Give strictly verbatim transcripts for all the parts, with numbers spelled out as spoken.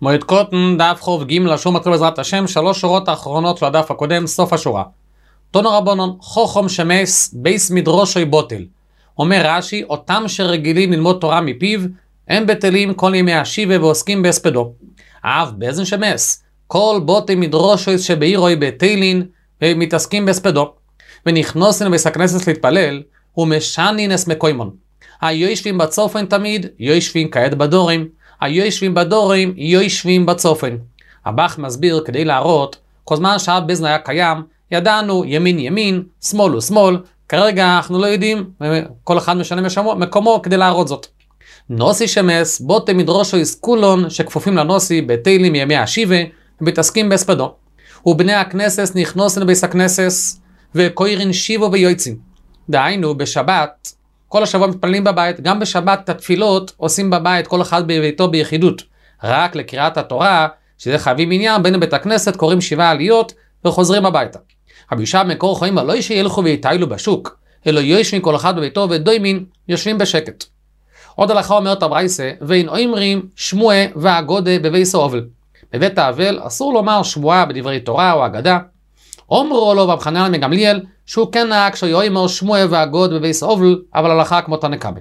מועד קוטן, דף חוב ג' לשום מתחיל בעזרת השם, שלוש שורות האחרונות של הדף הקודם, סוף השורה. תונו רבונון, חוכם שמס, בייס מדרושוי בוטל. אומר רש"י, אותם שרגילים ללמוד תורה מפיו, הם בטלים כל ימי השיבה ועוסקים בהספדו. אף באזן שמס, כל בוטל מדרושוי שבעירוי בטלין, ומתעסקים בהספדו. ונכנוסים לבית הכנסת להתפלל, ומשנינס מקוימון. היושבים בצופן תמיד, יושבים כעת בדורים. היושבים בדורים, יושבים בצופן. הבח מסביר כדי להראות, כל זמן שהאב בזן היה קיים, ידענו ימין ימין, שמאל ושמאל, כרגע אנחנו לא יודעים, כל אחד משנה משמו, מקומו כדי להראות זאת. נוסי שמס, בוטה מדרושו יסקולון, שכפופים לנוסי בתהילים מימי השיבה, ומתעסקים בהספדו. ובני הכנסת נכנוסים לבית הכנסת, וקוירין שיבו ויועצים. דהיינו, בשבת, כל השבוע מתפללים בבית, גם בשבת את התפילות עושים בבית, כל אחד בביתו ביחידות. רק לקריאת התורה, שזה חייבים עניין, בין בית הכנסת קוראים שבעה עליות וחוזרים הביתה. רבי ישעיה מקור חיים, לא שילכו ויטיילו בשוק, אלא יושבים כל אחד בביתו ודוימין יושבים בשקט. עוד הלכה אומרת הברייסה, ואין אומרים שמועה והגודה בבית האבל. בבית האבל אסור לומר שמועה בדברי תורה או אגדה. אומרו לו רב חנניה מגמליאל, שהוא כן נהג שיאמר שמועה והגוד בבית האבל, אבל הלכה כמו תנקבה.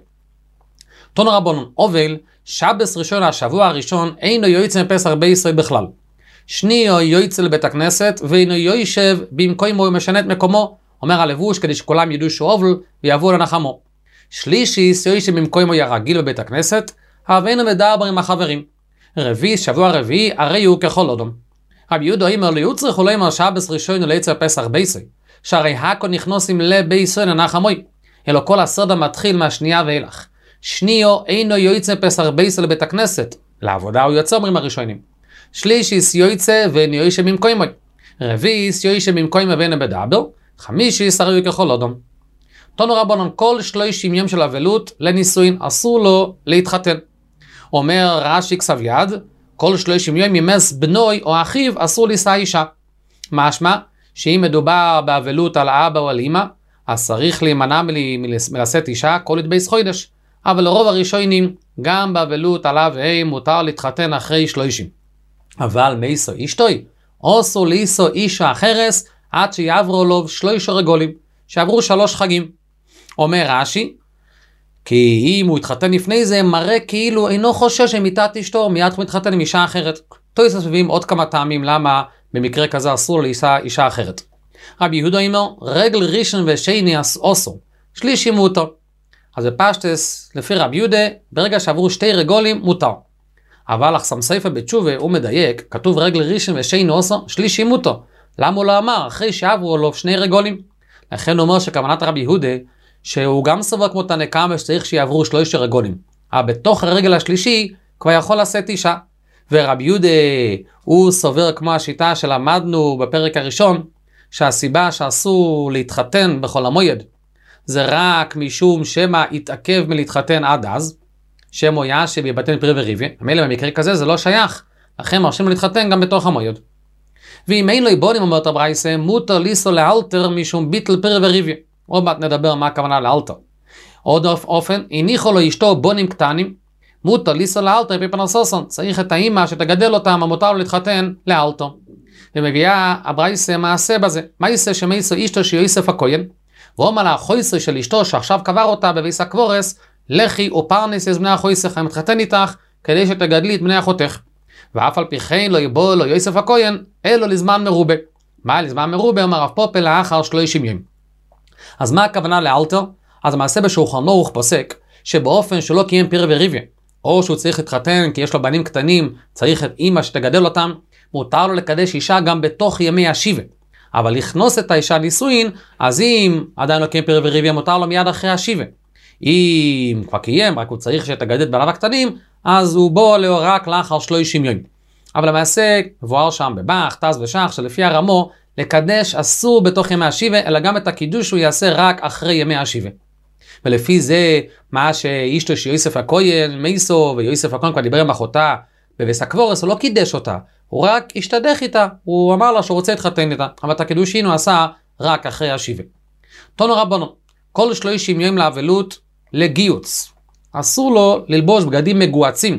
תונו רבונון, אבל, שבס ראשון השבוע הראשון, אינו יוצא מפסח בישראל בכלל. שניו יוצא לבית הכנסת, ואינו יושב במקומו ומשנה את מקומו, אומר הלבוש כדי שכולם ידעו שהוא אבל, ויבואו לנחמו. שלישי, יושב במקומו ירגיל בבית הכנסת, אבל אינו מדבר עם החברים. רביעי, שבוע רביעי, הרי הוא ככל אודום. רבי יהודה אומר, לא צריך אולי אמר שבס ראשון ליצא פסח בישראל, שהרי הכל נכנוסים לבישראל לנחמוי, אלא כל הסוד המתחיל מהשנייה ואילך. שניו אינו יוצא פסח בישראל לבית הכנסת, לעבודה הוא יוצא אומרים הראשונים. שלישיס יוצא ואינו יושב במקומו. רביעיס יושב במקומו ואינו מדבר. חמישיס הרי הוא ככל אודום. תונו רבונן, כל שלושים יום של אבלות לנישואין אסור לו להתחתן. אומר רש"י כסף יד, כל שלושים יום ימס בנוי או אחיו אסור לישא אישה. משמע שאם מדובר באבלות על האבא או על אמא, אז צריך להימנע מלשאת אישה כל בייס חודש. אבל לרוב הראשונים, גם באבלות על אב ואם מותר להתחתן אחרי שלושים. אבל מייסו אישתוי, אסור לישא אישה אחרס עד שיעברו לו שלושה רגולים, שעברו שלוש חגים. אומר רש"י, כי אם הוא התחתן לפני זה, מראה כאילו אינו חושש שמיתת אשתו, מיד הוא מתחתן עם אישה אחרת. תוספות מביאים עוד כמה טעמים למה במקרה כזה אסור לישא אישה אחרת. רבי יהודה אומר, רגל ראשון ושני אסור, שלישי מותר. אז בפשטס, לפי רבי יהודה, ברגע שעברו שתי רגולים מותר. אבל אחסם סייפה בתשובה הוא מדייק, כתוב רגל ראשון ושני אסור, שלישי מותר. למה הוא לא אמר? אחרי שעברו לו שני רגולים. לכן הוא אומר שכוונת רבי יהודה, שהוא גם סובר כמו תנקמה שצריך שיעברו שלושה רגולים. אבל בתוך הרגל השלישי כבר יכול לשאת אישה. ורבי יהודה הוא סובר כמו השיטה שלמדנו בפרק הראשון, שהסיבה שאסור להתחתן בכל המועד, זה רק משום שמה יתעכב מלהתחתן עד אז, שמו ישב יבטן פרי וריבי, המילא במקרה כזה זה לא שייך, לכן מרשים להתחתן גם בתוך המועד. ואם אין לו איבונים אומרת הברייסה, מותר לישא לאלתר משום ביטל פרי וריבי. עוד מעט נדבר מה הכוונה לאלתר. עוד אופן, הניחו לו אשתו בונים קטנים, מותר לישא לאלתר בפרנסוסון, צריך את האמא שתגדל אותם, המותר לו להתחתן לאלתר. ומביאה הברייסה מעשה בזה. מה יעשה שמייסו אשתו שיוסף הכהן? ואומר לה החויסה של אשתו שעכשיו קבר אותה בביס הקבורס, לכי ופרנס את בני החויסך, אני מתחתן איתך כדי שתגדלי את בני אחותך. ואף על פי כן לא יבוא לו יוסף הכהן, אלו לזמן מרובה. מה לזמן מרובה? אומר רב פופל לאחר שלושים יום. אז מה הכוונה לאלתר? אז המעשה בשולחן ערוך פוסק, שבאופן שלא קיים פרי וריבי, או שהוא צריך להתחתן כי יש לו בנים קטנים, צריך את אמא שתגדל אותם, מותר לו לקדש אישה גם בתוך ימי השיבה. אבל לכנוס את האישה נישואין, אז אם עדיין לא קיים פרי וריבי, מותר לו מיד אחרי השיבה. אם כבר קיים, רק הוא צריך שתגדל את בניו הקטנים, אז הוא בוא לו רק לאחר שלושים יום. אבל למעשה, מבואר שם בבח, תז ושח, שלפי הרמו, לקדש אסור בתוך ימי השיבה, אלא גם את הקידוש הוא יעשה רק אחרי ימי השיבה. ולפי זה, מה שאשתו שיוסף הכהן, מייסו, ויוסף הכהן כבר דיבר עם אחותה, בביס הקבורס, הוא לא קידש אותה, הוא רק השתדך איתה, הוא אמר לה שהוא רוצה להתחתן איתה, אבל את הקידושין הוא עשה רק אחרי השיבה. תונו רבנו, כל שלושים יום לאבלות לגיוץ. אסור לו ללבוש בגדים מגועצים,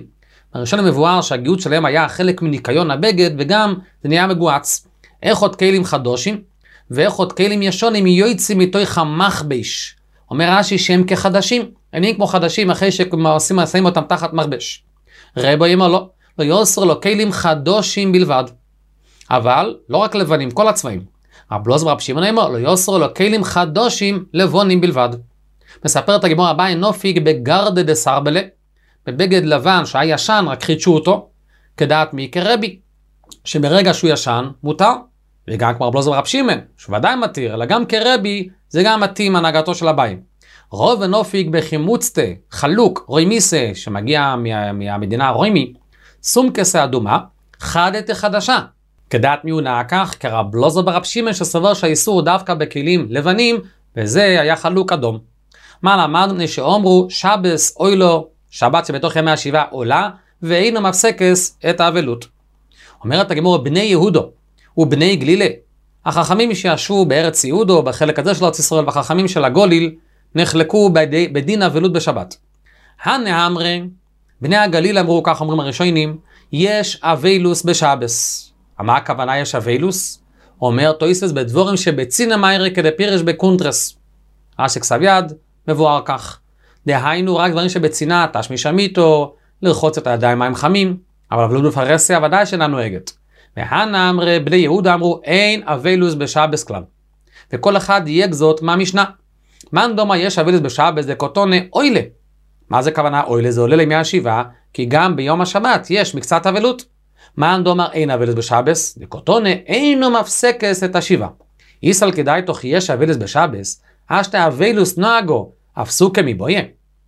הראשון מבואר שהגיהות שלהם היה חלק מניקיון הבגד, וגם זה נהיה מגועץ. איך עוד כלים חדושים, ואיך עוד כלים ישונים יוצאים מתוך המכבש. אומר רש"י שהם כחדשים, הם נהיים כמו חדשים אחרי שעושים מעשים אותם תחת מכבש. רבו אמר לו, לא יוסר לו כלים חדושים בלבד. אבל לא רק לבנים, כל הצבעים. רב לוז ורב שמעון אמר, לא יוסר לו כלים חדושים לבונים בלבד. מספר את הגמרא הבאה, נופיג בגרדה דסרבלה, בבגד לבן שהיה ישן, רק חידשו אותו, כדעת מי כרבי, שברגע שהוא ישן, מותר, וגם כמו רב לוז ורב שמעון, שהוא ודאי מתיר, אלא גם כרבי, זה גם מתאים הנהגתו של הבאים. רוב ונופיג בחימוצתה, חלוק, רוימיסה, שמגיע מה, מהמדינה הרוימי, סומקסה אדומה, חדת חדשה. כדעת מי הוא נהג כך, כרב לוז ורב שמעון שסבר שהאיסור דווקא בכלים לבנים, וזה היה חלוק אדום. מה למדנו שאומרו שבס אוילו, שבת שבתוך ימי השבעה עולה, ואינו מפסקס את האבלות. אומרת הגמרא בני יהודו ובני גלילה, החכמים שישבו בארץ יהודו, בחלק הזה של ארץ ישראל, והחכמים של הגוליל, נחלקו בדי, בדין אבלות בשבת. הנאמרי, בני הגליל אמרו, כך אומרים הראשונים, יש אבלוס בשבס. מה הכוונה יש אבלוס? אומר תויסס בדבורים שבצינה מיירי כדי פירש בקונטרס. רש"י כסב יד, מבואר כך. דהיינו רק דברים שבצינה, תשמיש אמיתו, לרחוץ את הידיים מים חמים, אבל אבלות בפרהסיה ודאי שאינה נוהגת. והנאמרי, בני יהודה אמרו, אין אבלוס בשבס כלל. וכל אחד דייק זאת מהמשנה. מן דומה יש אבלוס בשבס דקוטונה אוילה. מה זה כוונה אוילה? זה עולה לימי השבעה, כי גם ביום השבת יש מקצת אבלות. מן דומה אין אבלוס בשבס, דקוטונה אינו מפסקס את השבעה. איסל כדאי תוך יש אבלוס בשבס, אשתה אבלוס נוהגו, אפסוקה מבויה.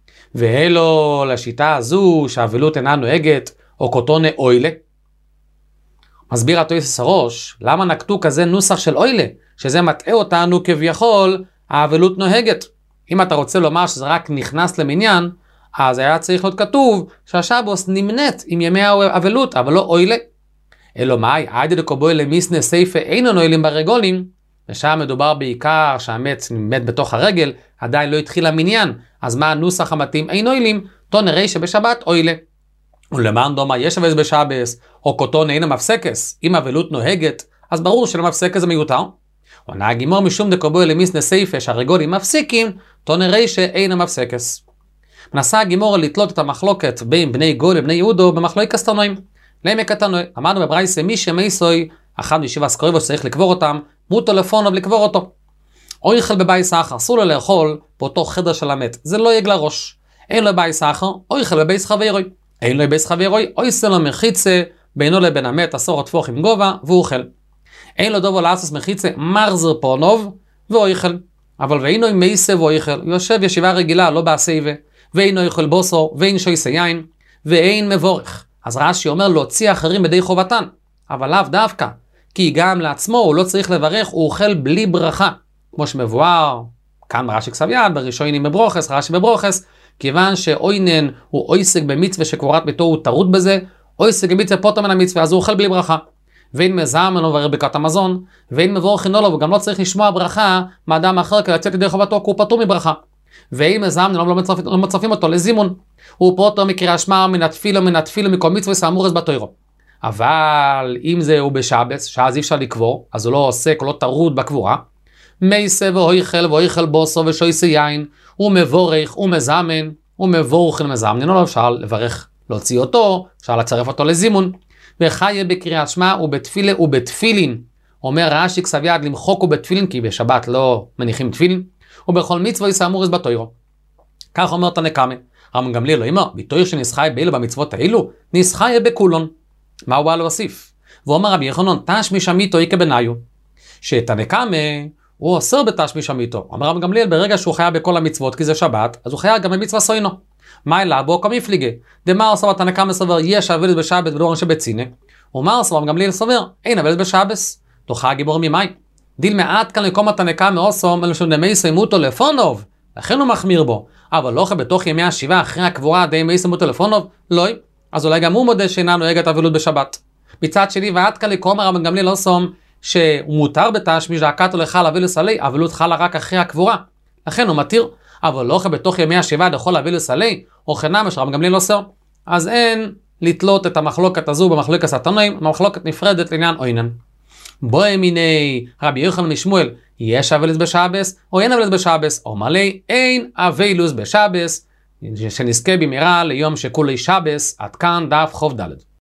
ואלו לשיטה הזו שהאבלות אינה נוהגת, או קוטונה אוילה. מסביר התוספות הראש, למה נקטו כזה נוסח של אוילה, שזה מטעה אותנו כביכול, האבלות נוהגת. אם אתה רוצה לומר שזה רק נכנס למניין, אז היה צריך להיות כתוב שהשבוס נמנית עם ימי האבלות, אבל לא אוילה. אלו מאי, עיידי דקובוי למיסנה סייפה אינו נוילים ברגולים, ושם מדובר בעיקר שהמת מת בתוך הרגל, עדיין לא התחיל המניין, אז מה הנוסח המתאים? אין נוילים, תו נראה שבשבת אוילה. ולמען דומה יש אבלוס בשבס, או קוטון אינו מפסקס, אם אבלות נוהגת, אז ברור שלמפסקס זה מיותר. עונה הגימור משום דקובוי למיסנה סייפה שהרגולים מפסיקים, תו נראה שאינו מפסקס. מנסה הגימור לתלות את המחלוקת בין בני גול לבני יהודו במחלוקת קטנועים. למה קטנוי? אמרנו בברייתא מי שמייסוי, אחד משבעה סקריבו שצריך לקבור אותם, מותו לפונו לקבור אותו. או יאכל בבית סחר, אסור לו לאכול באותו חדר של המת, זה לא יגלה ראש. אין לו בית סחר, או יאכל בבית חברוי. אין לו בית חברוי, או יעשה לו מחיצה בינו לבין המת עשור הטפוח עם גובה, והוא אוכל. אין לו דובו לעשות מחיצה מרזר פורנוב, והוא יאכל. אבל ואינו עם מייסה והוא יאכל, יושב ישיבה רגילה, לא בעשייבה, ואינו יאכל בוסו, ואין שויסה יין, ואין מבורך. אז רש"י אומר להוציא אחרים בדי חובתן, אבל לאו דווקא, כי גם לעצמו הוא לא צריך לברך, הוא אוכל בלי ברכה. כמו שמבואר, כאן ברש"י כסב יד, בראשונים בברוכס, רש"י בברוכס, כיוון שאוינן הוא אויסק במצווה שקבורת ביתו הוא טרוד בזה, אויסק במצווה פוטר מן המצווה, אז הוא אוכל בלי ברכה. ואין מזהם לו ברכת המזון, ואין מבורך אינו לו, וגם לא צריך לשמוע ברכה מאדם אחר כדי לצאת ידי חובתו, כי הוא פטור מברכה. ואין מזהם לו, לא מצרפים, לא מצרפים אותו לזימון, הוא פוטר מקריאה שמע מן התפילו מן התפילו מכל מצווה סאמורס בתוירו. אבל אם זה הוא בשבס, שאז אי אפשר לקבור, אז הוא לא עוסק, הוא לא טרוד בקבורה. מייסה ואויכל ואויכל בוסו ושויסה יין, הוא מבורך, הוא מזמן, הוא מבורך למזמן, לא אפשר לברך, להוציא אותו, אפשר לצרף אותו לזימון. וחיה בקריאת שמע ובתפילה ובתפילין, אומר רש"י כסב יד למחוק ובתפילין, כי בשבת לא מניחים תפילין, ובכל מצווה יסאמורס בתוירו. כך אומר תנא קמא, רבן גמליאל לא אמר, בתויר שנסחי באילו במצוות האלו, נסחי בכולון. מה הוא בא להוסיף? ואומר רבי יוחנן, תשמיש אמיתו איקה בניו, שתנא קמא הוא אוסר בתשמיש אמיתו. אומר רבן גמליאל, ברגע שהוא חייב בכל המצוות, כי זה שבת, אז הוא חייב גם במצווה סוינו. מה אלא בו כמפליגה? דמר סבר תנא קמא סבר, יש אבלוס בשבת ולא אנשי בצינה. ומר סבר רבן גמליאל סבר, אין אבלוס בשבס. דוחה הגיבור ממאי. דיל מעט כאן לקום תנא קמא אוסום, אלא שדמי סיימותו לפונוב, לכן הוא מחמיר בו. אבל לא בתוך ימי השבעה אחרי הקבורה דמי סיימותו לפונוב, לא. אז אולי גם הוא מודה שאינה נוהגת אבלות בשבת. מצד שני, ועד כאן לקום רבן גמליאל אוסום, שהוא מותר בתשמיש דאקתו לחל אבלוס עלי, אבלות חלה רק אחרי הקבורה. לכן הוא מתיר. אבל לא בתוך ימי השבעה דחול אבלוס עלי, או חנמש רבן גמליאל אוסר. אז אין לתלות את המחלוקת הזו במחלוקת התנאים, מחלוקת נפרדת לעניין עוינן. בואי מיני רבי יוחנן משמואל, יש אבלס בשבס או אין אבלס בשבס, או מלא אין אבלוס בשבס, שנזכה במהרה ליום שכולי שבס. עד כאן דף חוב ד'.